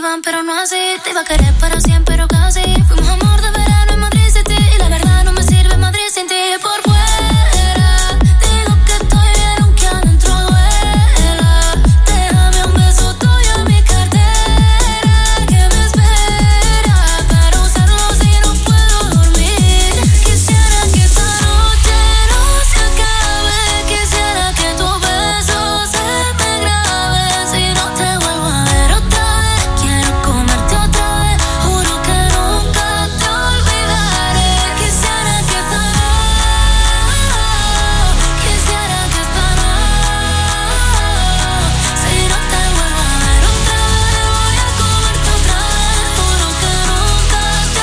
llamaban, pero no así. Te iba a querer para siempre, pero casi. Fuimos amor de verano en Madrid City. Y la verdad no me sirve Madrid sin ti. Por fuera digo que estoy bien, aunque adentro duela. Déjame un beso tuyo en mi cartera que me espera para usarlo si no puedo dormir. Quisiera que esta noche no se acabe. Quisiera que tu beso se me grabe. Si no te vuelvo a ver otra vez, quiero comerte otra vez. Juro que nunca te olvidaré. Quisiera que esta si no te vuelvo a ver otra vez, voy a comerte otra vez. Juro que nunca te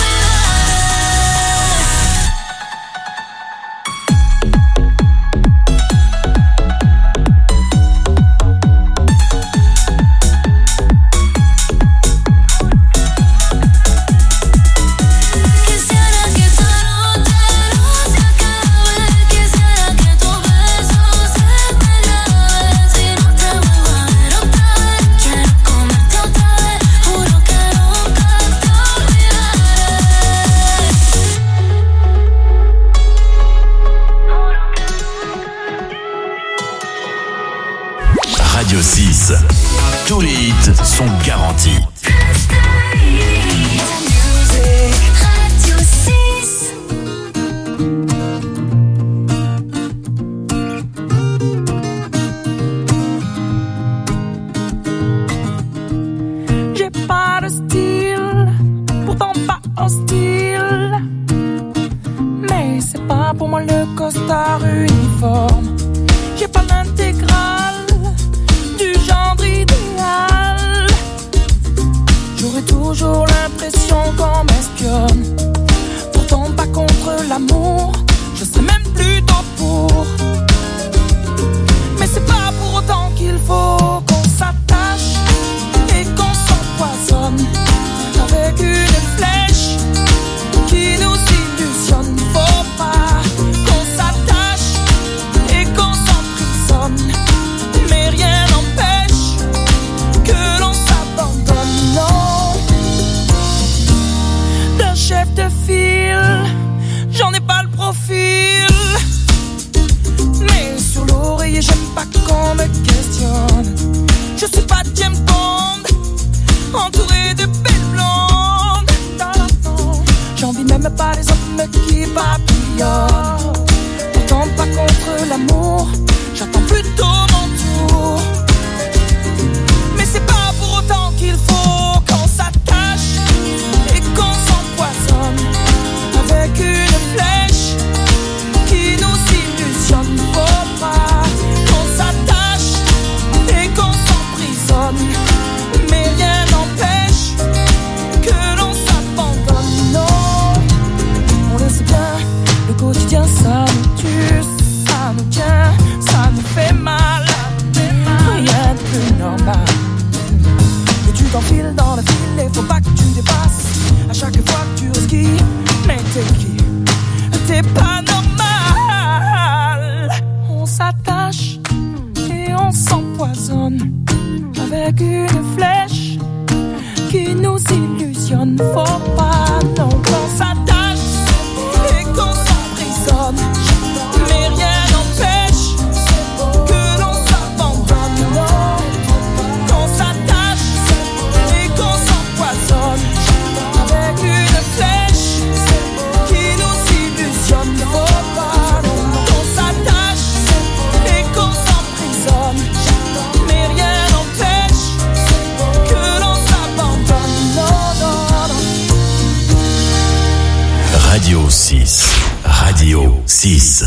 Quisiera que esta noche no se acabe. Quisiera que tu beso se me grabe. Si no te vuelvo a ver otra vez, quiero comerte otra vez. Juro que nunca te olvidaré. Radio 6. Tous les hits sont garantis. Radio 6. J'ai pas de style, pourtant pas hostile. Mais c'est pas pour moi le costard uniforme. J'ai pas l'intégrale du genre idéal. J'aurais toujours l'impression qu'on m'espionne. Pourtant pas contre l'amour, je sais même plutôt pour. Mais c'est pas pour autant qu'il faut qu'on s'attache et qu'on s'empoisonne avec une flèche qui nous illusionne. Faut pas qu'on s'attache et qu'on s'emprisonne, mais rien n'empêche que l'on s'abandonne. Non, d'un chef de file, j'en ai pas le profil. Mais sur l'oreiller, j'aime pas qu'on me questionne. Je suis pas James Bond, entouré de belles blondes. Non, non, non. J'envie même pas les hommes qui papillonnent. Pourtant pas contre l'amour, j'attends plutôt mon tour. Mais c'est pas pour autant qu'il faut qu'on s'attache et qu'on s'empoisonne avec une flèche qui nous illusionne. Faut pas qu'on s'attache et qu'on s'emprisonne, mais rien n'empêche que l'on s'abandonne. Non, on le sait bien, le quotidien ça nous tue, ça nous tient, ça nous fait mal. Rien de plus normal que tu t'enfiles dans le fil et faut pas que tu dépasses. À chaque fois que tu resquilles, mais t'es qui? T'es pas normal. On s'attache et on s'empoisonne avec une flèche qui nous illusionne. Faut pas non qu'on s'attache et qu'on s'emprisonne, mais rien n'empêche que l'on s'abandonne. Non, qu'on s'attache et qu'on s'empoisonne avec une flèche qui nous illusionne. Faut pas non qu'on s'attache et qu'on s'emprisonne, mais rien n'empêche que l'on s'abandonne. Non, non, non. Radio 6. Radio 6.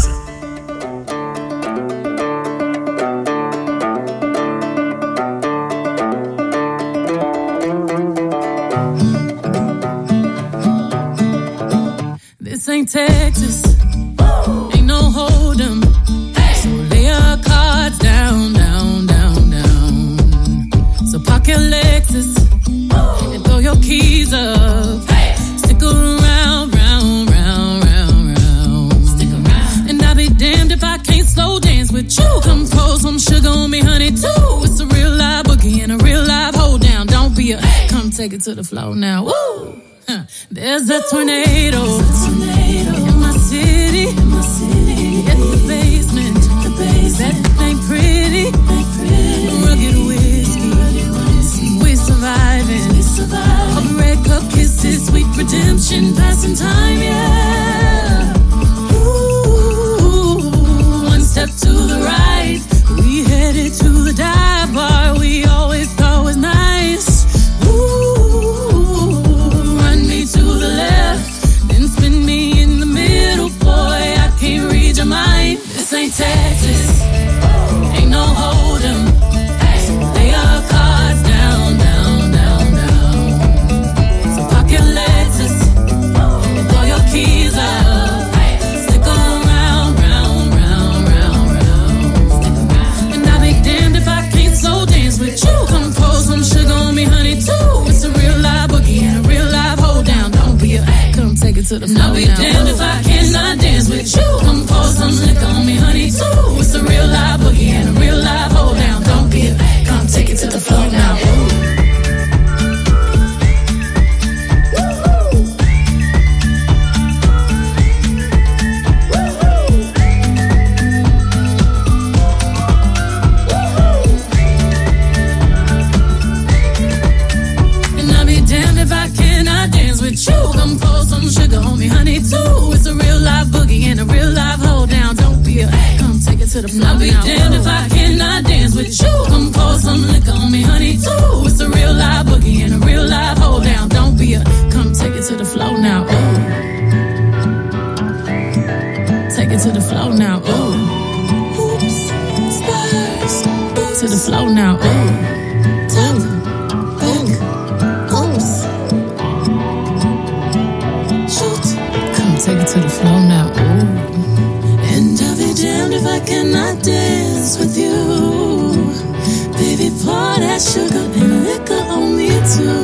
This ain't Texas, ain't no hold'em. So lay your cards down, down, down, down. So park your Lexus and throw your keys up. Stick around, round, round, round, round. Stick around. And I'll be damned if I can't slow dance with you. Come pour some sugar on me, honey, too. It's a real live boogie and a real live hold down. Don't be a Come take it to the floor now. Woo! There's a tornado in my city. In the basement. That ain't pretty. Rugged whiskey. We surviving. Red cup kisses, sweet redemption, passing time, yeah. Ooh, one step to the right. We headed to the dive bar we always thought was nice. Ooh, run me to the left, then spin me in the middle, boy. I can't read your mind. This ain't Texas, ain't no hold'em. Lay our cards down, down, down, down. So park your Lexus and throw your keys out. Stick around, round, round, round, round. And I'll be damned if I can't so dance with you. Come pour some sugar on me, honey, too. It's a real live boogie and a real live hold down. Don't be a come take it to the floor. I'll be damned if I cannot dance with you. Come pour some liquor on me, honey, too. It's a real live boogie and a real live hold down. Don't be a come take it to the floor now. And I'll be damned if I cannot dance with you. Come pour some sugar on me, honey, too. It's a real live boogie and a real live hold down. Don't be a come take it to the floor. I'll be damned if I cannot dance with you. Come pour some liquor on me, honey, too. It's a real live boogie and a real live hold down. Don't be a come take it to the floor now. Ooh. Take it to the floor now. Ooh. Oops, spurs. To the floor now. Ooh. Top, back, oops. Shoot. Come take it to the floor now. Ooh. And I'll be damned if I cannot dance with you. Baby, pour that sugar and liquor on me too.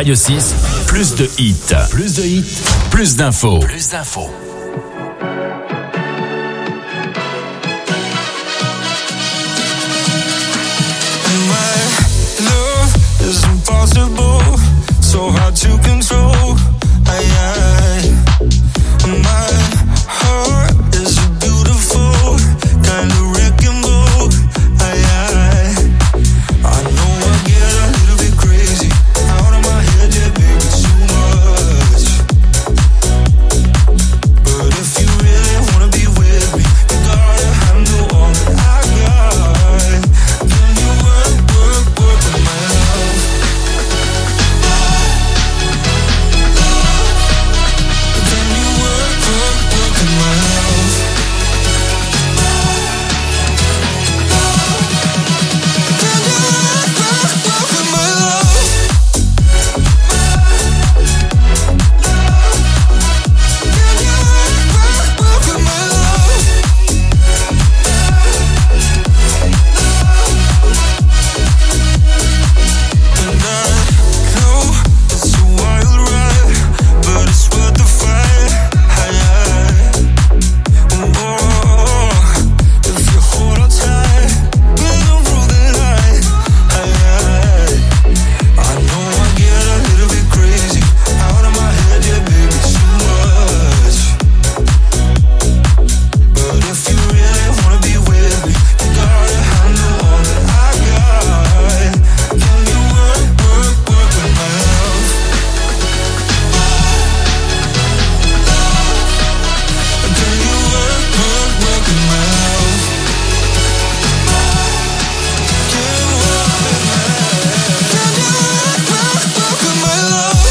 Radio 6, plus de hits. Plus de hits, plus d'infos. Plus d'infos. My love is impossible, so hard to control. My heart is a beautiful kind of wrecking ball. I know I get a little bit crazy, out of my head, yeah, baby, too much. But if you really wanna be with me, you gotta handle all that I got. Can you work with my love? Can you work with my love? Can you work with my love? Can you work with my love? And I know it's a wild ride, but it's worth the fight. If you hold on tight, we'll go through the night. I know I get a little bit crazy, out of my head, yeah, baby, too much. But if you really wanna be with me, you gotta handle all that I got. Can you work with my love? Can you work with my love? Can you work with my love? Can you work with my love?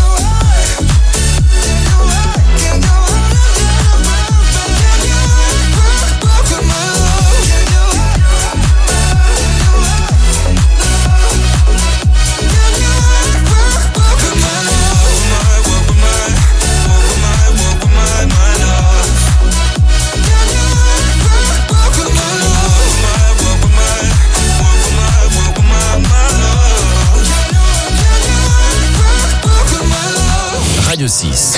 Radio 6.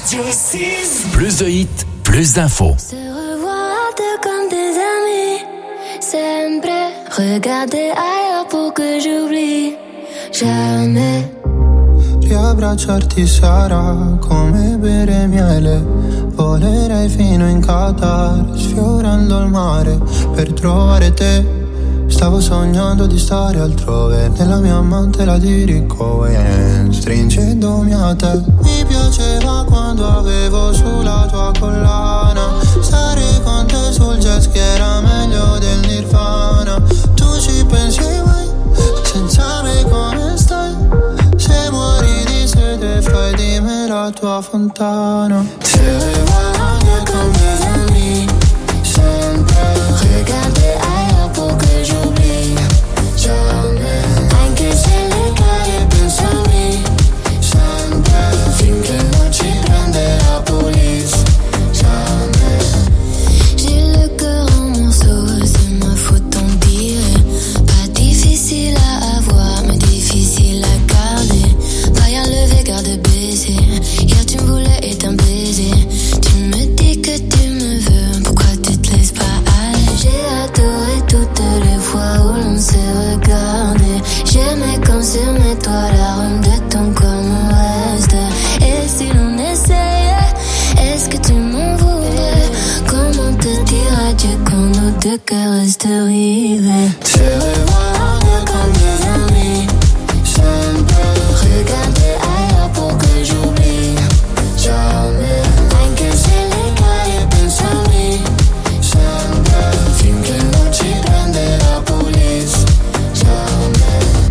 Plus de hits, plus d'infos. Se revoir comme des amis, sempre regarder ailleurs pour que j'oublie jamais. Riabbracciarti sarà come bere miele. Volerei fino in Qatar, sfiorando il mare per trovare te. Stavo sognando di stare altrove, nella mia mantela di Ricohen, stringendomi a te. Mi piaceva quando avevo sulla tua collana, stare con te sul jet ski era meglio del Nirvana. Tu ci pensi mai, senza me come stai? Se muori di sete fai di me la tua fontana. Se revois comme des amis, sempre regarder ailleurs pour que j'oublie jamais. Anche se le cade penso a me, sempre finché non ci prende la police. Jamais. J'ai le cœur en morceaux, c'est ma faute en dire. Pas difficile à avoir, mais difficile à garder. Pas à lever, garde baiser. Hier tu me voulais et t'un baiser. Tu me dis que tu me veux, pourquoi tu te laisses pas aller? J'ai adoré toutes les fois où l'on s'est regardé. J'aimais comme sur mes toits l'arôme de ton corps me reste. Et si l'on essayait, est-ce que tu m'en voudrais? Comment te dire adieu quand nos deux cœurs restent rivés? Se revois comme des amis, sempre Regarder ailleurs pour que j'oublie jamais. anche se le cade penso a me, sempre finché non ci prende la police. Jamais.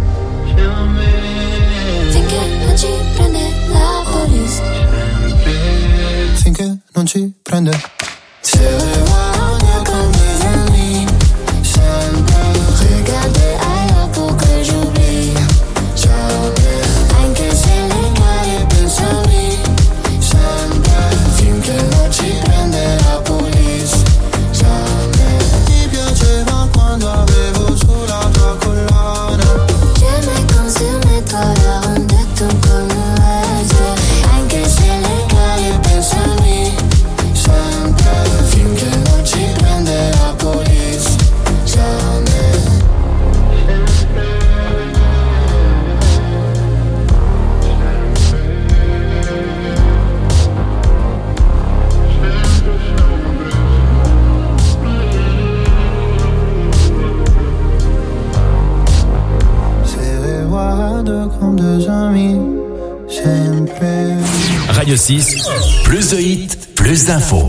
Finché non ci prende la police. Finché non ci prende. Se revois comme des amis, sempre Regarder ailleurs pour que j'oublie jamais. anche se le cade penso a me, sempre finché non ci prende la police. Jamais. Mi piaceva quando avevo sulla tua collana, J'aimais quand sur mes toits l'arôme de ton corps sempre. Radio 6, plus de hits, plus d'infos.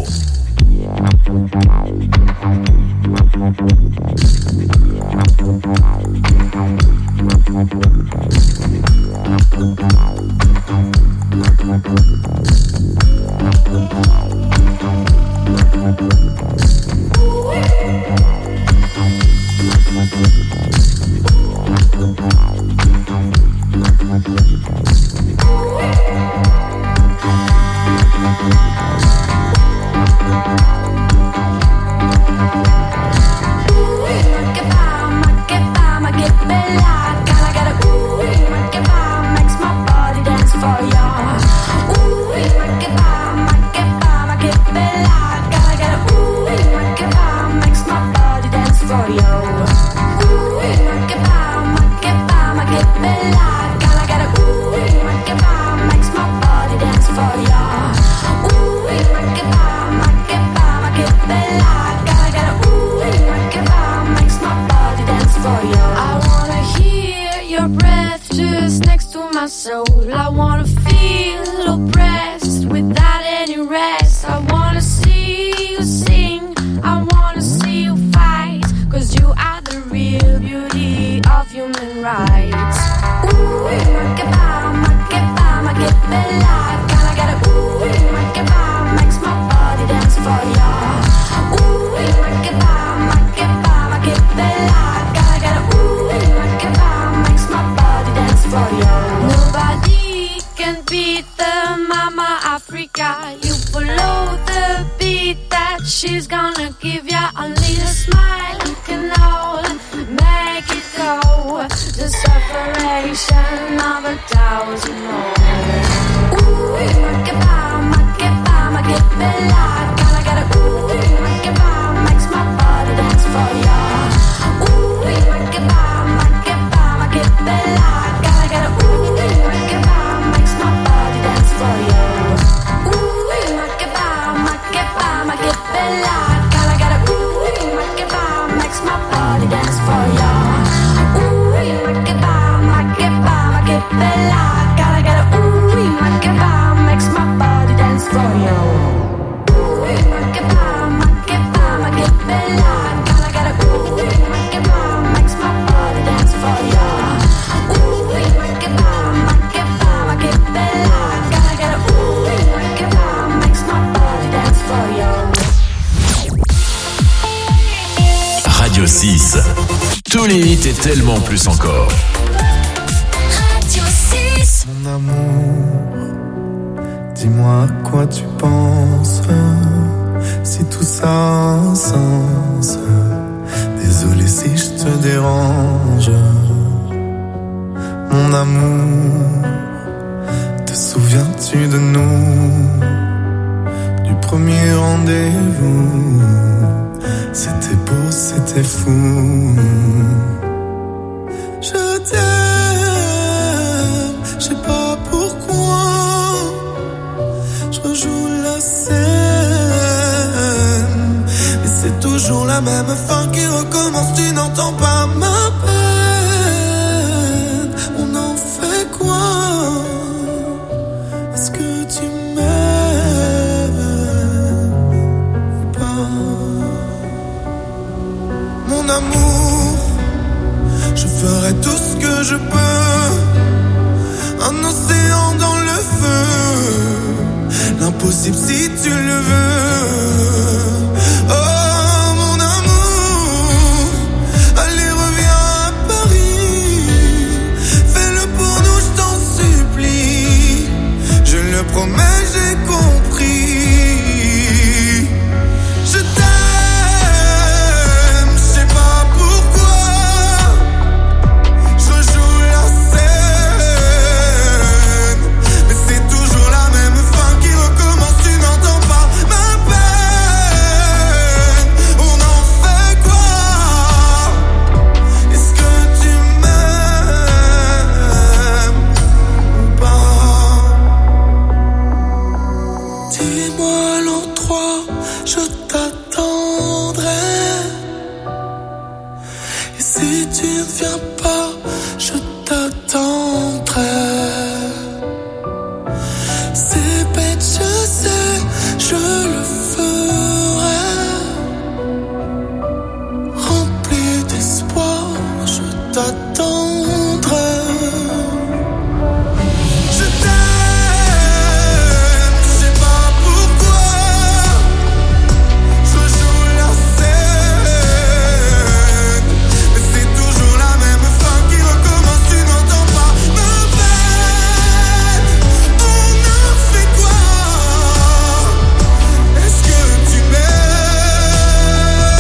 Radio 6. Tous les hits et tellement plus encore. Radio 6. Mon amour, dis-moi à quoi tu penses, si tout ça a un sens. Désolé si je te dérange. Mon amour, te souviens-tu de nous, du premier rendez-vous? C'était beau, c'était fou. Je t'aime, je sais pas pourquoi. Je rejoue la scène, mais c'est toujours la même fin qui recommence. Tu n'entends pas ma peine. On en fait quoi? Est-ce que tu m'aimes ou pas? Mon amour, je ferai tout ce que je peux. Un océan dans le feu, l'impossible si tu le veux. Oh mon amour, allez reviens à Paris. Fais-le pour nous, je t'en supplie. Je le promets, j'ai compris. Je t'aime, je sais pas pourquoi. Je joue la scène, mais c'est toujours la même fin qui recommence. Tu n'entends pas ma peine. On en fait quoi? Est-ce que tu m'aimes ou pas? C'est bête, je sais, je le ferai. Rempli d'espoir, je t'attendrai. Je t'aime, je sais pas pourquoi. Je joue la scène, mais c'est toujours la même fin qui recommence, tu n'entends pas ma peine. On a fait quoi? Est-ce que tu m'aimes?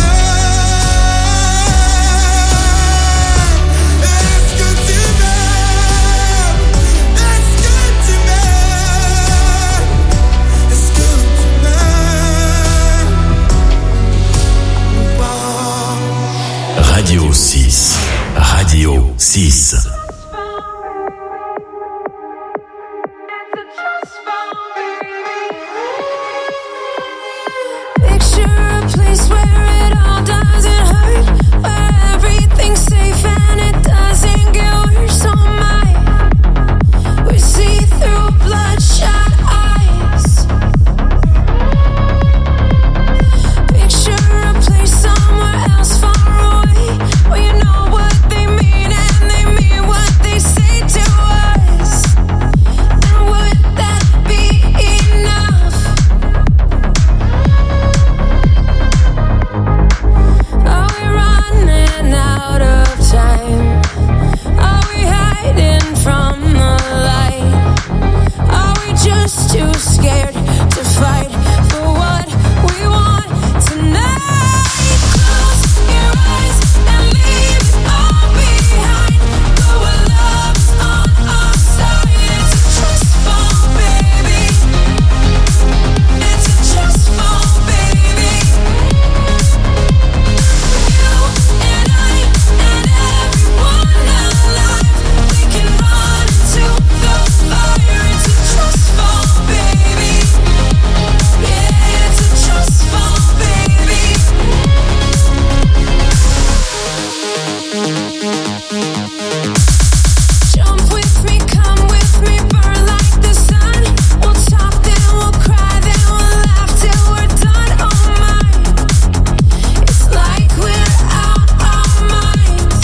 Est-ce que tu m'aimes? Est-ce que tu m'aimes? Est-ce que tu m'aimes ou pas? Radio 6. Radio 6. Picture a place where it all doesn't hurt, where everything's safe and it doesn't get worse. Oh my, we see through bloodshot eyes. Picture a place somewhere else far away, where you know what they mean and they mean what they say to us. And would that be enough? Are we running out of time? Are we hiding from the light? Are we just too scared to fight for what we want tonight? Close your eyes and leave it all behind. Go where love's on our side. It's a trust fall, baby. It's a trust fall, baby. You and I and everyone alive, we can run into the fire. It's a trust fall, baby. Yeah, it's a trust fall, baby. Jump with me, come with me, burn like the sun. We'll talk, then we'll cry, then we'll laugh till we're done. Oh my, it's like we're out our minds.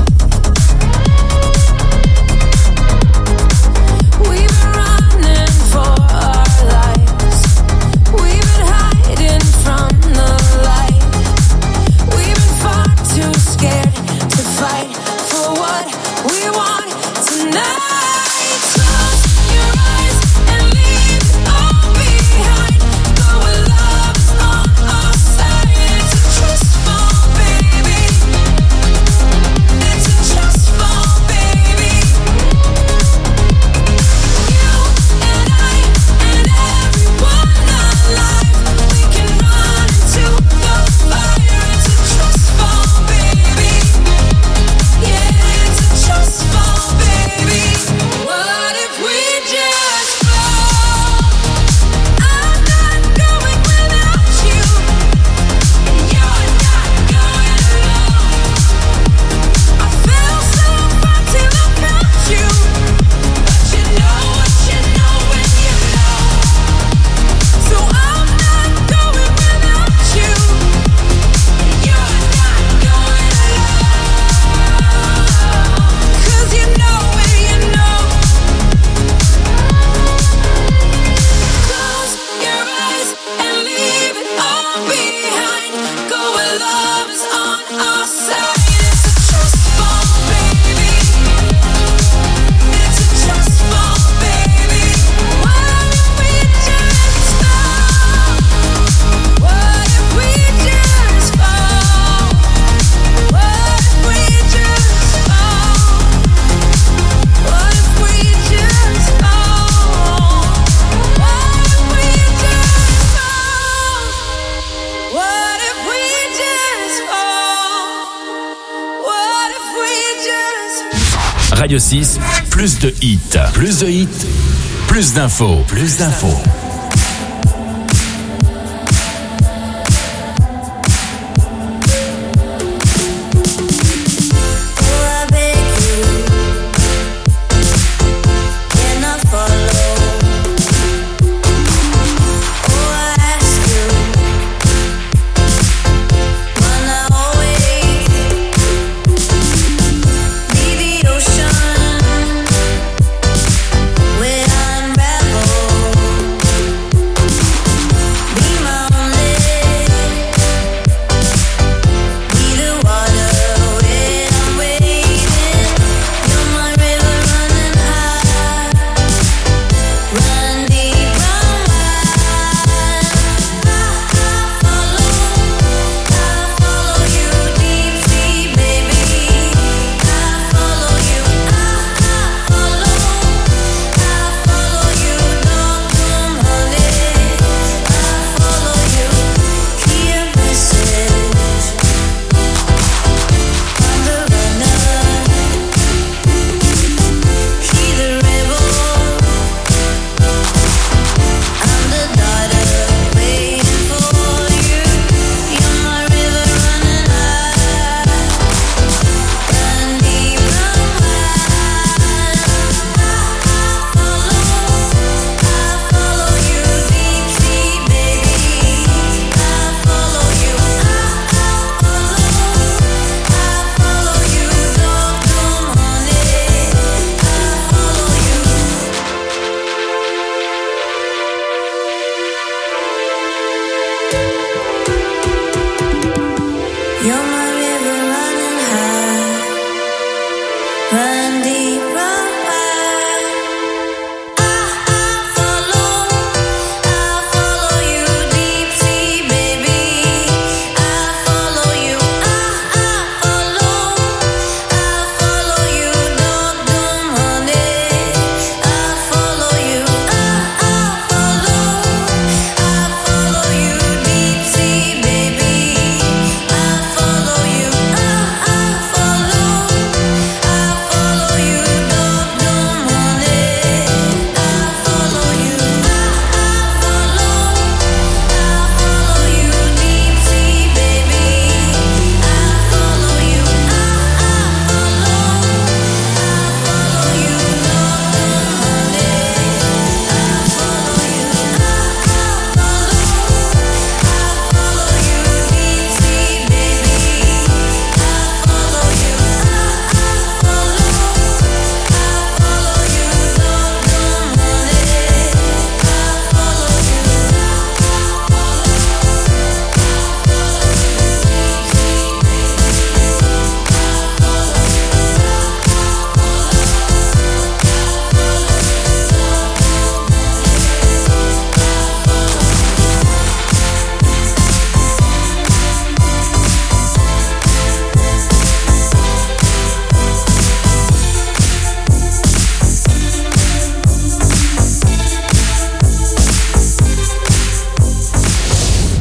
We've been running for our lives. We've been hiding from the light. We've been far too scared to fight for what we want tonight. Close your eyes and leave it all behind. Go where love's on our side. It's a trust fall, baby. It's a trust fall, baby. You and I and everyone alive, we can run into the fire. It's a trust fall, baby. Yeah, it's a trust fall, baby. What if we just fall? I'm not going without you, and you're not going alone. I felt so far till I felt you, but you know what you know when you know. So I'm not going without you, and you're not going alone. 'Cause you know when you know. Close your eyes and leave it all behind. Go where love is on our side. It's a trust fall, baby. It's a trust fall, baby. What if we just fall? What if we just fall? What if we just fall? What if we just fall? What if we just fall? What if we just fall? What if we just Radio 6, plus de hits. Plus de hits, plus d'infos. Plus d'infos. I beg you, can I follow?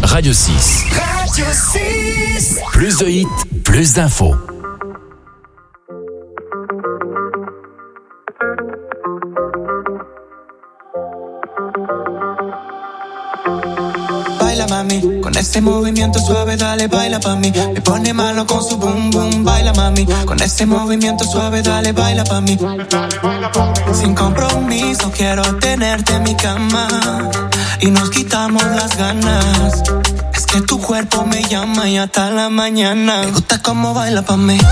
Radio 6. Radio 6. Plus de hits, plus d'infos. Baila mami, con ese movimiento suave dale, baila pa' mí. Me pone malo con su boom boom, baila mami. Con ese movimiento suave dale, baila pa' mí. Sin compromiso quiero tenerte en mi cama y nos quitamos las ganas. Es que tu cuerpo me llama y hasta la mañana. Me gusta cómo baila pa' mí.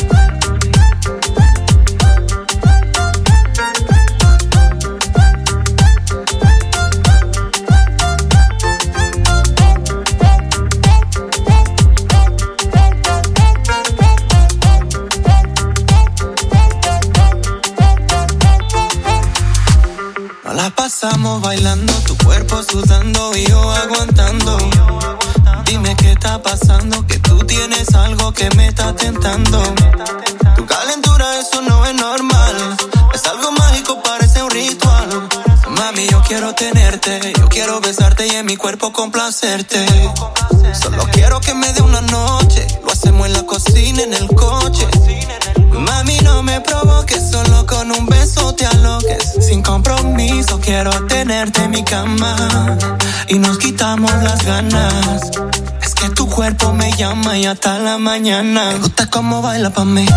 La pasamos bailando, tu cuerpo sudando y yo aguantando. Dime qué está pasando, que tú tienes algo que me está tentando. Tu calentura, eso no es normal. Es algo mágico, parece un ritual. Mami, yo quiero tenerte, yo quiero besarte y en mi cuerpo complacerte. Solo quiero que me dé una noche, lo hacemos en la cocina, en el coche. Mami, no me provoques, solo con un beso te aloques. Sin compromiso quiero tenerte en mi cama y nos quitamos las ganas. Es que tu cuerpo me llama y hasta la mañana. Me gusta cómo baila pa' mí.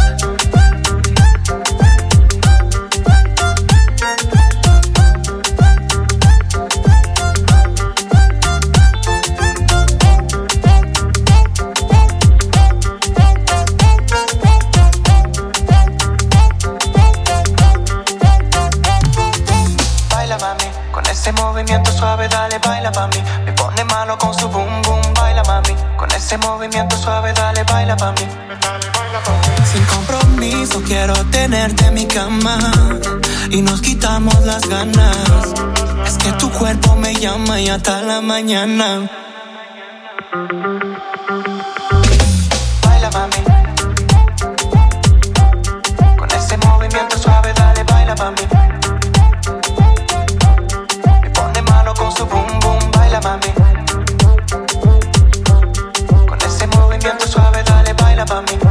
Ese movimiento suave, dale, baila pa' mí. Me pone malo con su boom boom, baila mami. Con ese movimiento suave, dale, baila pa' mí. Sin compromiso quiero tenerte en mi cama y nos quitamos las ganas. Es que tu cuerpo me llama y hasta la mañana. Baila mami. Con ese movimiento suave, dale, baila pa' mí. Con su boom boom, baila mami. Con ese movimiento suave, dale, baila pa' mí.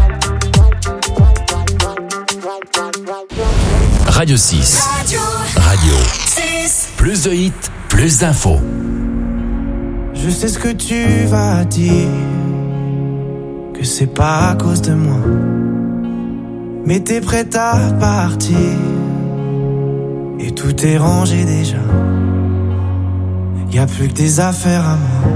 Radio 6. Radio 6. Plus de hits, plus d'infos. Je sais ce que tu vas dire, que c'est pas à cause de moi. Mais t'es prête à partir et tout est rangé déjà. Y'a plus que des affaires à moi.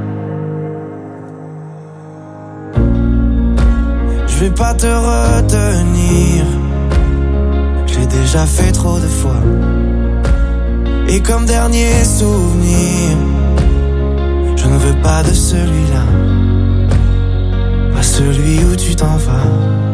Je vais pas te retenir, je l'ai déjà fait trop de fois. Et comme dernier souvenir, je ne veux pas de celui-là, pas celui où tu t'en vas.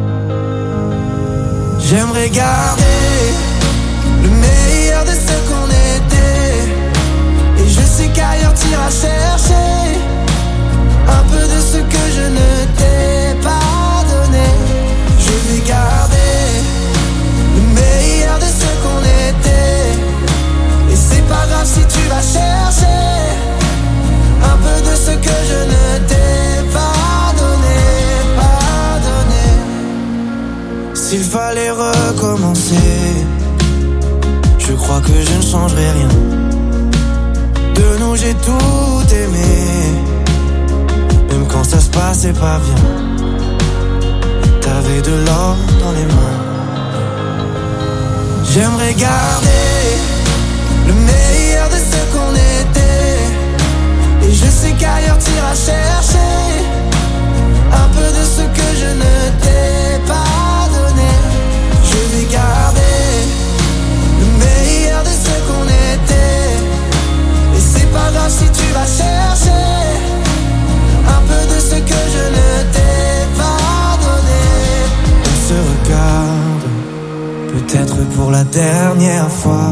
J'aimerais garder le meilleur de ce qu'on était. Et je sais qu'ailleurs t'iras chercher un peu de ce que je ne t'ai pas donné. Je vais garder le meilleur de ce qu'on était. Et c'est pas grave si tu vas chercher un peu de ce que je ne t'ai pas donné, pas donné. S'il fallait recommencer, je crois que je ne changerai rien. De nous j'ai tout aimé, même quand ça se passait pas bien. T'avais de l'or dans les mains. J'aimerais garder le meilleur de ce qu'on était. Et je sais qu'ailleurs t'iras chercher un peu de ce que je ne t'ai pas donné. Je vais garder le meilleur de ce qu'on était. Et c'est pas grave si tu vas chercher un peu de ce que je ne t'ai pas donné. On se regarde, peut-être pour la dernière fois.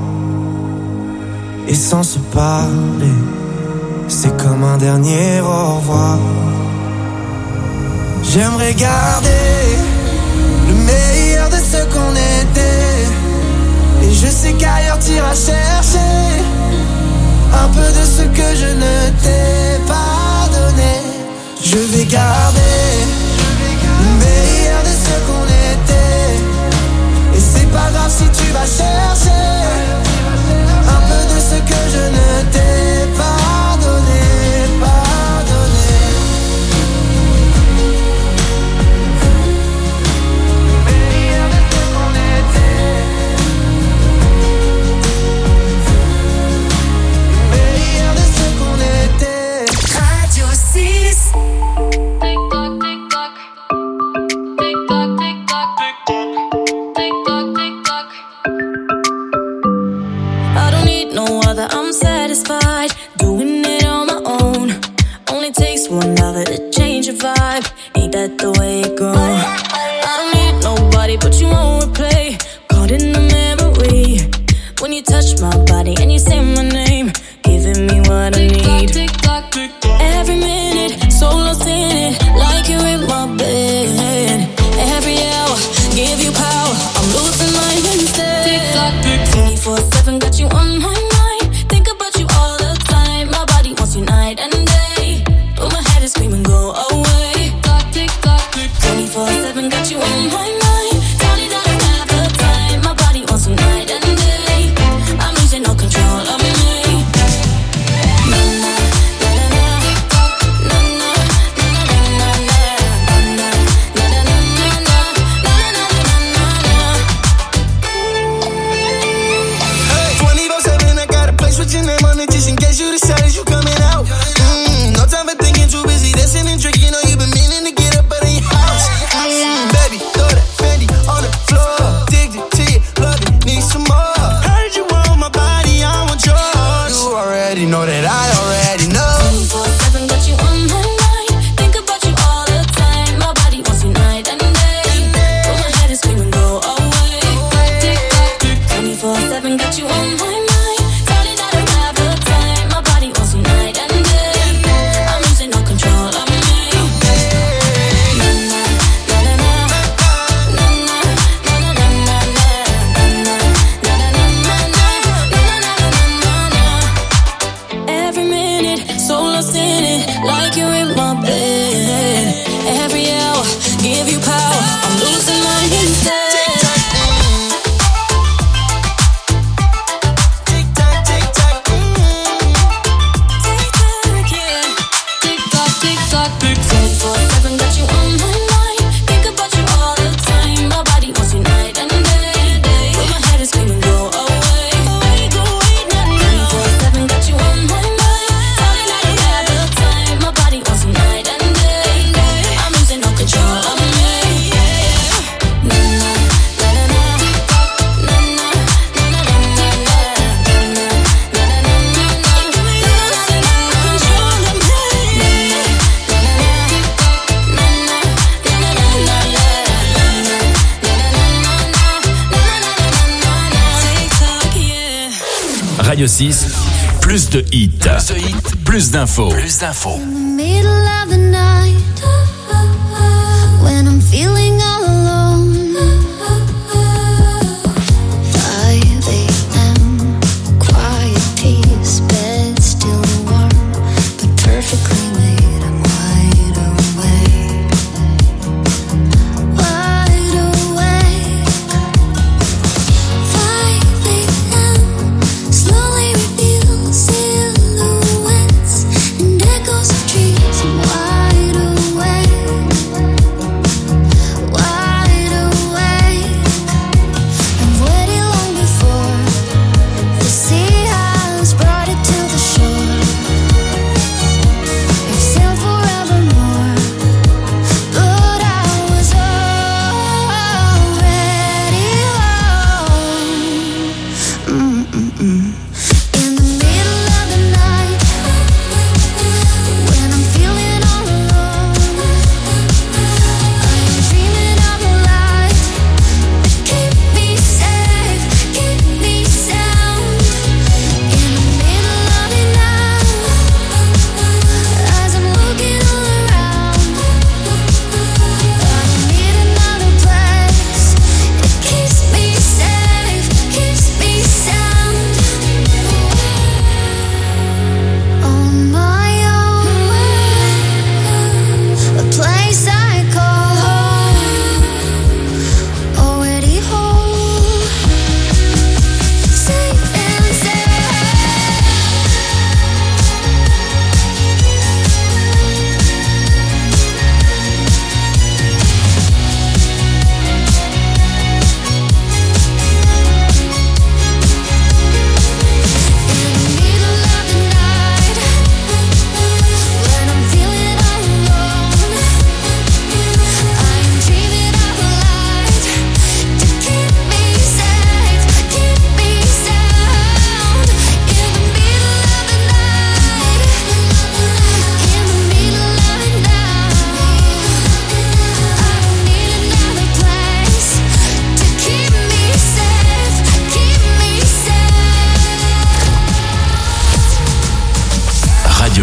Et sans se parler, c'est comme un dernier au revoir. J'aimerais garder le meilleur de ce qu'on était. Et je sais qu'ailleurs t'iras chercher un peu de ce que je ne t'ai pas that I'm satisfied doing it on my own. Only takes one lover to change your vibe. Ain't that the way it goes? I don't need nobody but you on replay. Caught in the memory when you touch my body and you say my name, giving me what I need. Tick tock, tick tock. Every minute, so lost in it, like you're in my bed. Every hour, give you power. I'm losing my instead. Tick tock, tick tock. 24/7, got you on my mind. Think about you all the time. My body wants you night and day, but my head is screaming, go away. Tick tock, tick tock, tick tock. 24/7, got you on my mind. Tell you that I have the time. My body wants you night and day. I'm losing all control of me. Na na na na na na na na na Hey, 24/7, I got a place with your name on it just in case you decided you coming out. No time for thinking, too busy dancing and drinking. Know you've been meaning to get up out of your house. Baby, throw that Fendi on the floor. Addicted to you, love it, need some more. Heard you want my body, I want yours. You already know that I already know. 24/7, got you on my mind. Think about you all the time. My body wants you night and day, but my head is screaming, go away. 24/7, got you on my mind. Tell you that I have the time. My body wants you night and day. I'm losing all control of me. Na na na na na na na na na na na na. Every minute, so lost in it, like you're in my bed. Every hour, give you power. I'm losing my instead. Tick tock, tick tock. Tick tock, tick tock. 24/7, got you on my mind. Think about you all the time. My body wants you night and day, but my head is screaming, go away. 24/7, got you on my mind. Tell you that I have the time. My body wants you night and day. I'm losing all control of me. Na na na na na na na na na na na Radio 6, plus de hits. Plus d'infos. Middle of the night, when I'm feeling all alone, 5 a.m., quiet peace, bed still warm, but perfectly made. I'm wide awake, wide awake. 5 a.m., slowly reveal silhouettes and echoes of dreams. I'm wide awake.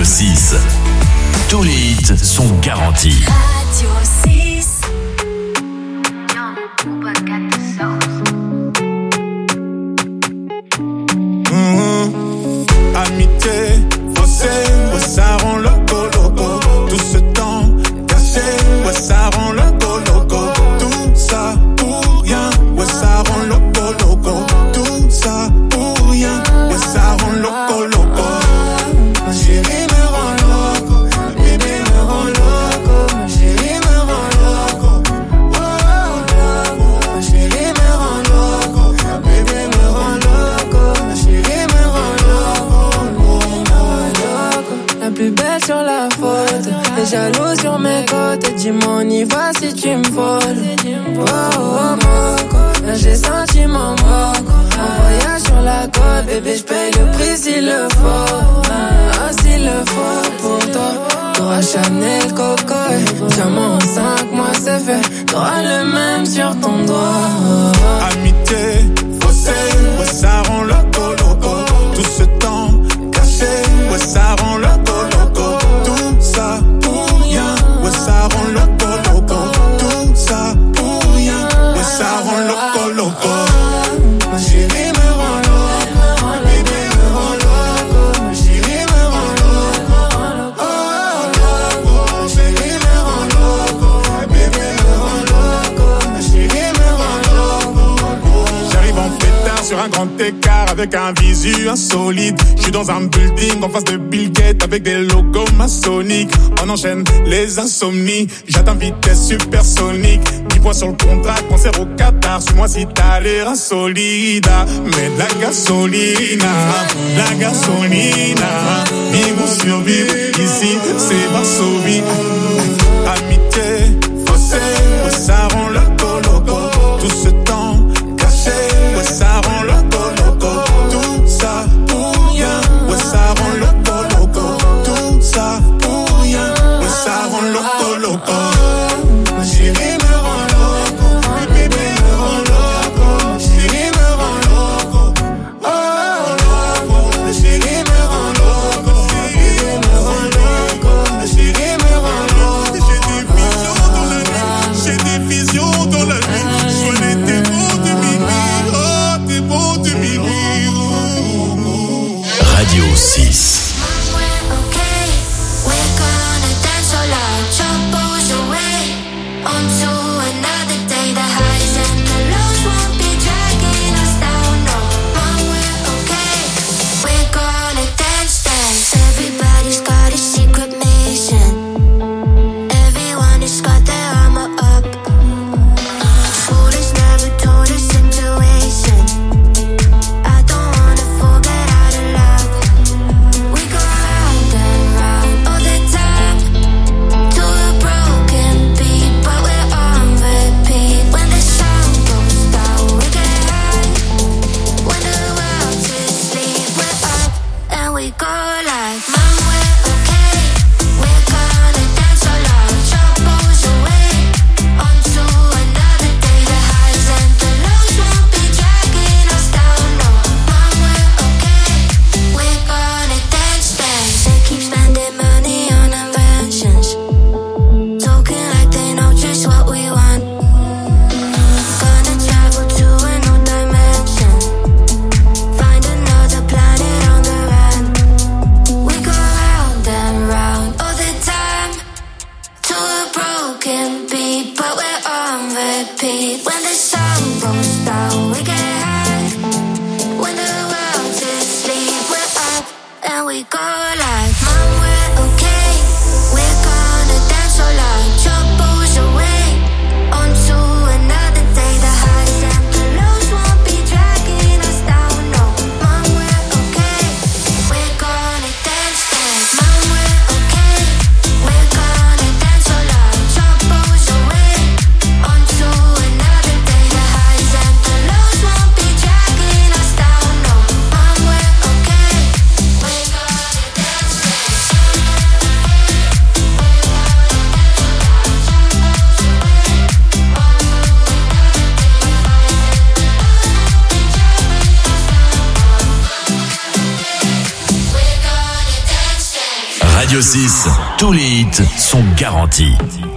6. Tous les hits sont garantis. Radio 6. Amitié, faussé, ouais, ça rend loco, loco. Tout ce temps caché, ouais, ça rend loco, loco. Tout ça pour rien, ouais, ça rend loco, loco. Tout ça pour rien, ouais, ça rend loco, loco. Ma chérie me rend loco, ma bébé me rend loco. Ma chérie me rend loco, oh, loco. Ma chérie me rend loco, ma bébé me rend loco. Ma chérie me rend loco. La plus belle sur la photo, les jaloux sur mes côtes. Dis-moi on y va si tu me voles. Oh oh moco, là j'ai senti mon moco. En voyage sur la côte, bébé j'paye le prix s'il le faut. Ah s'il le faut pour toi. T'auras Chanel, Coco, diamant en 5 mois c'est fait. T'auras le même sur ton doigt. Amitié, faussé, ouais ça rend loco, loco. Tout ce temps caché, ouais ça rend loco, loco. Tout ça pour rien, ouais ça rend loco, loco. Tout ça pour rien, ouais ça rend loco, loco. Ma chérie me rend loco, ma bébé me rend loco. Ma chérie me rend loco, oh loco. Ma chérie me rend loco, ma bébé me rend loco. Ma chérie me rend loco. J'arrive en pétard sur un grand écart avec un visu insolite. J'suis dans un building en face de Bill Gates avec des logos maçonniques. On enchaîne les insomnies, j'atteins vitesse supersonique. 10 points sur le contrat, concert au Qatar. Suis-moi si t'as l'air insolide. Mais de la gasolina, la gasolina. Vivons survivre, ici c'est Varsovie. Amitié, faussé, ouais, ça rend loco, loco. Tout ce temps caché, ouais ça rend loco, loco. Tout ça pour rien, ouais ça rend loco, loco. Tout ça pour rien, ouais ça rend loco, loco. Ma chérie me rend loco, ma bébé me rend loco. Ma chérie me rend loco, oh loco. Ma chérie me rend loco, ma bébé me rend loco. Ma chérie me rend loco. J'ai des visions dans la nuit, je vois les démons de minuit, oh démons de minuit. Radio 6. Okay, we're gonna dance all our troubles away onto another day. The highs and the lows won't be dragging us down. No, Mom, we're okay. We're gonna dance, dance. Everybody's got a secret mission. Everyone has got their armor up. Fool has never told us intuition. I don't wanna forget how to love. We go round and round all the time to a broken beat, but we're on repeat. When the sun goes down, we get high. When the world's asleep, we're up and we go like, Mom, we're okay. We're gonna dance all our troubles away onto another day. The highs and the lows won't be dragging us down. No, Mom, we're okay. We're gonna dance, dance. They keep spending money on inventions, talking like they know just what we want. Gonna travel to a new dimension, find another planet on the run. We go round and round all the time to a broken beat, but we're on repeat. When the sun goes down, we get high. When the world's asleep, we're up and we go like, Mom, we're okay. We're gonna dance all our troubles away onto another day. The highs and the lows won't be dragging us down. No, Mom, we're okay. We're gonna dance, dance. Mom, we're okay. We're gonna dance all our troubles away onto another day. The highs and the lows won't be dragging us down. No, Mom, we're okay. We're gonna dance. Radio 6, tous les hits sont garantis.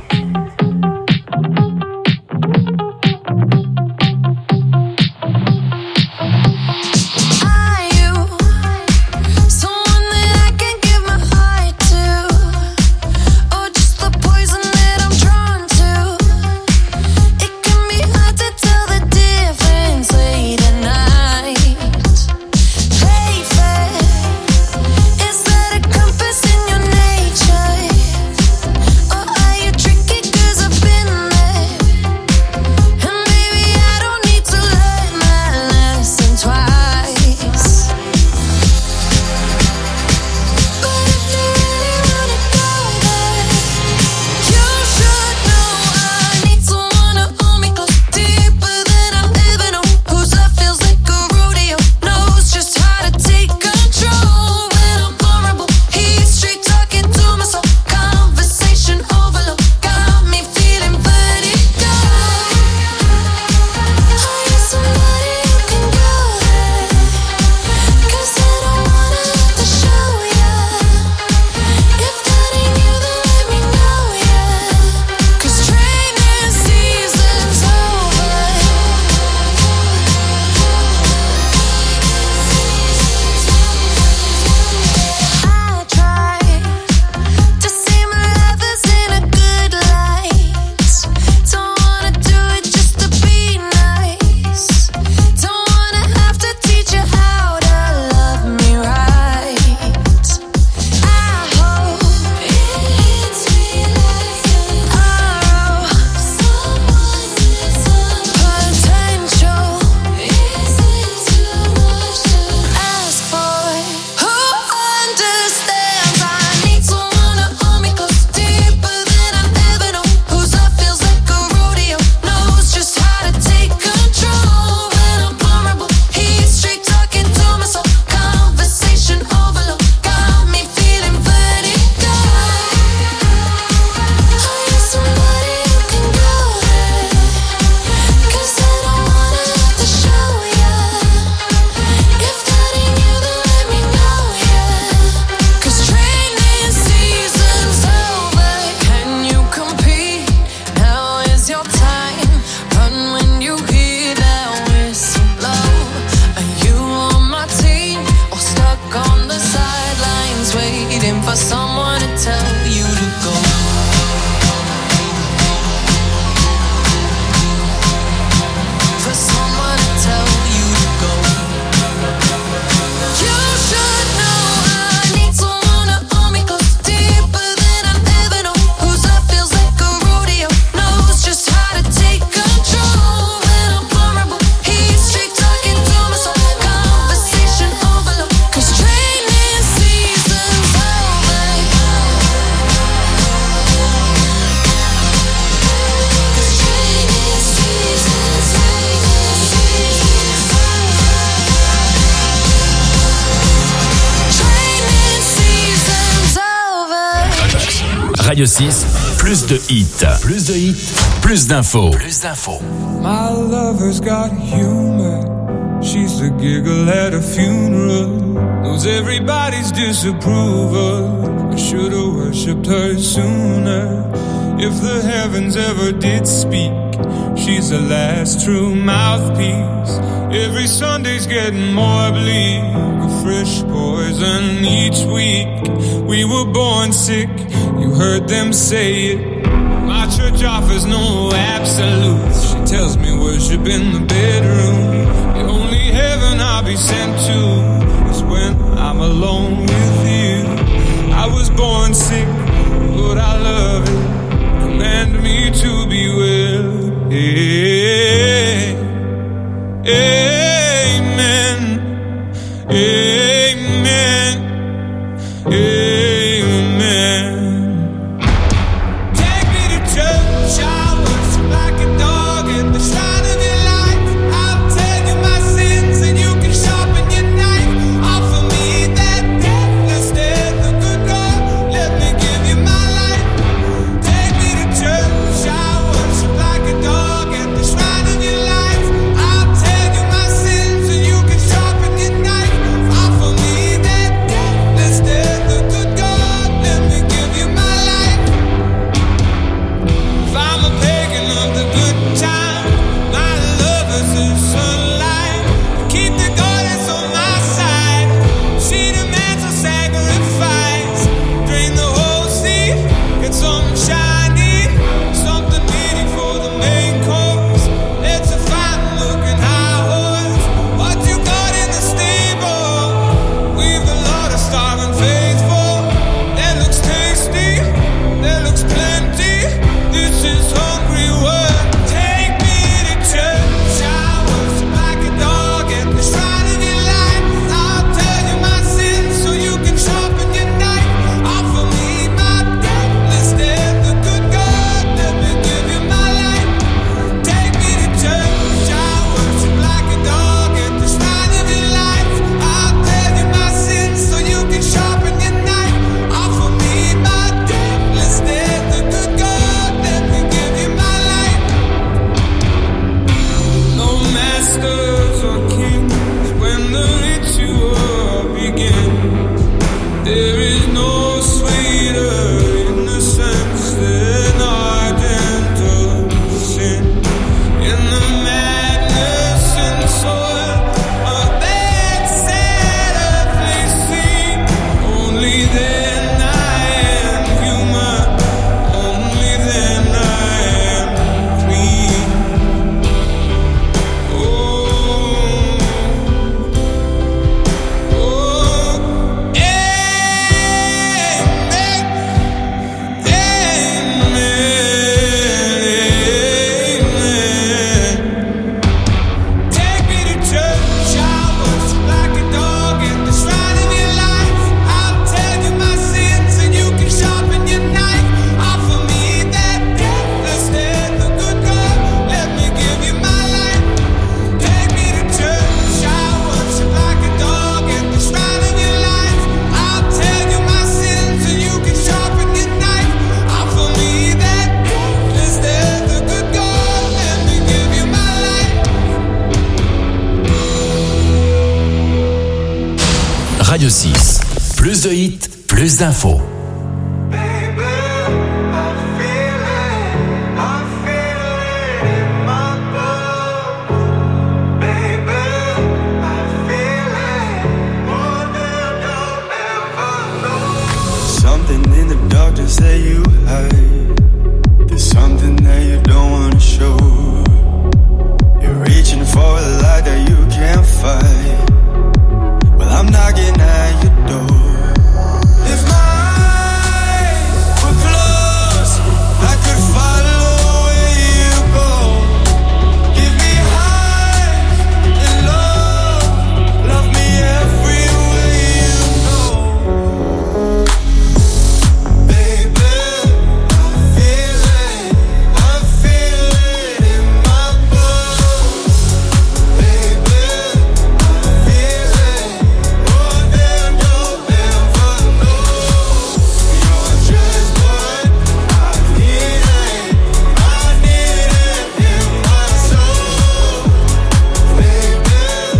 Radio 6, plus de hits. Plus de hits, plus d'infos. My lover's got humor. She's the giggle at a funeral. Knows everybody's disapproval. I should've worshipped her sooner. If the heavens ever did speak, she's the last true mouthpiece. Every Sunday's getting more bleak, a fresh poison each week. We were born sick, you heard them say it. My church offers no absolutes. She tells me worship in the bedroom. The only heaven I'll be sent to is when I'm alone with you. I was born sick, but I love it. Command me to be well. Hey, amen. Amen. Amen. Take me to church, I'll worship like a dog at the shrine of your life. I'll tell you my sins and you can sharpen your knife. Offer me that deathless death, the good God, let me give you my life. There is no sweeter innocence than ardent sin. In the madness and soil of that sad earthly scene, only then I am human, only then I am free. Radio 6. Plus de hits, plus d'infos. Something in the darkness that you hide. There's something that you don't want to show. You're reaching for a light that you can't fight. Well, I'm knocking at your door. If my eyes were closed, I could follow where you go. Give me highs and low, love me everywhere you go. Baby, I feel it in my bones. Baby, I feel it. More than you'll ever know. You're just what I needed. I need it in my soul. Baby,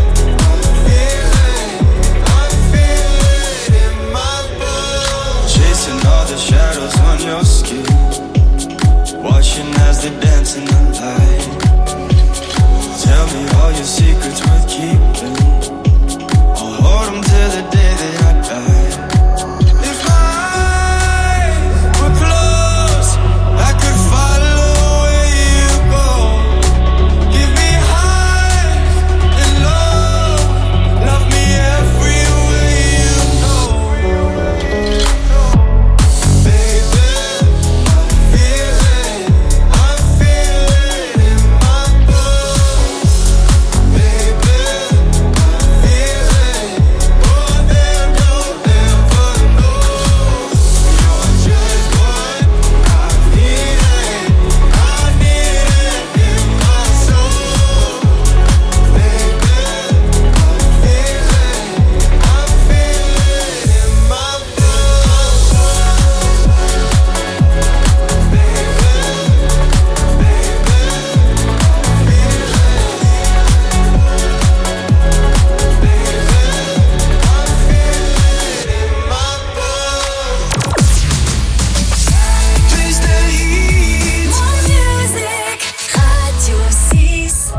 I feel it in my bones. Chasing all the shadows on your skin, watching as they dance in the light. Tell me all your secrets worth keeping. I'll hold them till the day that I die. If my eyes were closed, I could follow where you go. Give me highs and low, love me everywhere you go. Baby, I feel it in my bones. Baby, I feel it more than you'll ever know. You're just what I needed. I need it in my soul. Baby, I feel it in my Plus de hits. More music. Radio 6.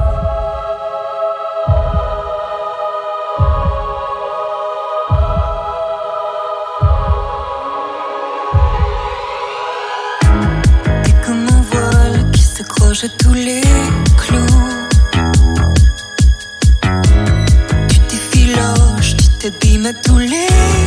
T'es comme un voile qui s'accroche à tous les clous. Tu t'effiloches, tu t'abîmes à tous les